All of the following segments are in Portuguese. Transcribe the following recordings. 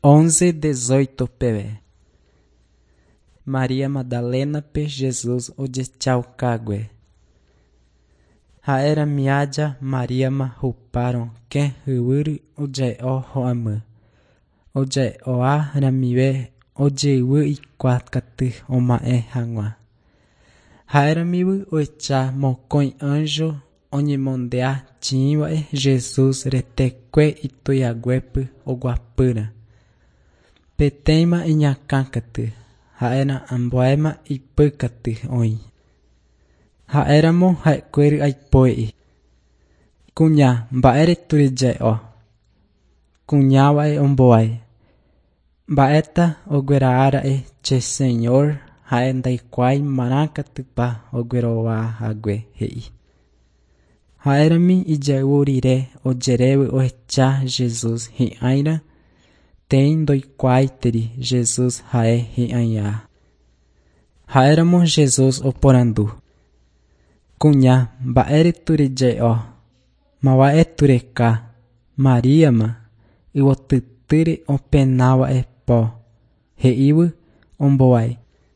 11:18 pv. Maria Madalena pe Jesus ojechaukágue. Ha'éra miája Mariáma huparon ke yvyry oje'o ho'amy. Oje'oa ramive ojeyvy ikuaakaty oma'ẽ hag̃ua. Ha'éramivy oecha mokõi anjo oñemondea chĩva'e Jesus retekue ituiaguépy oguapýra. Petéima iñakãkaty, ha'éna ambuéma ipykaty oĩ. Ha'éramo ha'ekuéri aipo'i. Kuña mba'e retureje'o. Kuñáva'e ombovái. Mba'éta oguera'ára'e che Señor ha'e ndaikuái marãkatypa oguerovahague he'i. Ha'érami ijeyvu rire ojeréve ohecha Jesus hi'ãira tẽi ndoikuáiteri Jesus ha'e hi'ãi'a. Ha'éramo Jesus oporandu. Kuña mba'e retureje'o. Mava'e tureka. Maríama yvotytýre openáva'e po. He'ívy ombovái.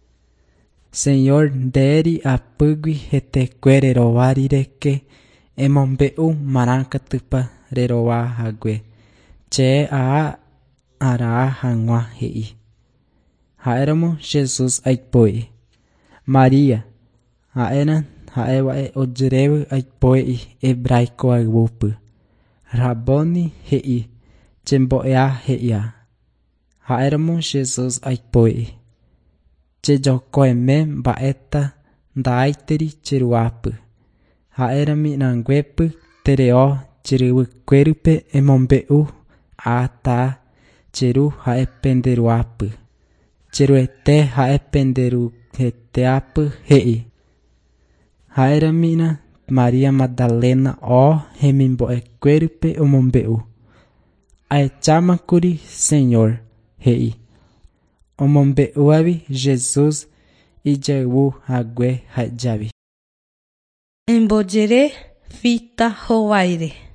Señor ndéri apýgui hetekue rerova rireke emombe'u marãkatypa rerovahague che a'arã hag̃ua he'i. Ha'éramo Jesus aipo'i. Maria, ha'éna ha'éva'e ojeréve aipo'i hebraico ayvúpy. Raboni he'i, chembo'ea he'ia. Ha'éramo Jesus aipo'i. Chejokoeme mba'éta nda'aiteri cheru'ápy. Ha'érami'ãnguépy tere'õ jeryvykuérýpe emombe'u ata cheru ha'e penderu'ápy. Cheruete ha'e penderuheteápy he'i. Ha'érami'ã Maria Madalena hemimbo'ekuérýpe omombe'u. Ahechámakuri Señor he'i. Omombe'úvavi Jesus ijeyvuhague ha'ejávi. Embojere fita hovaire.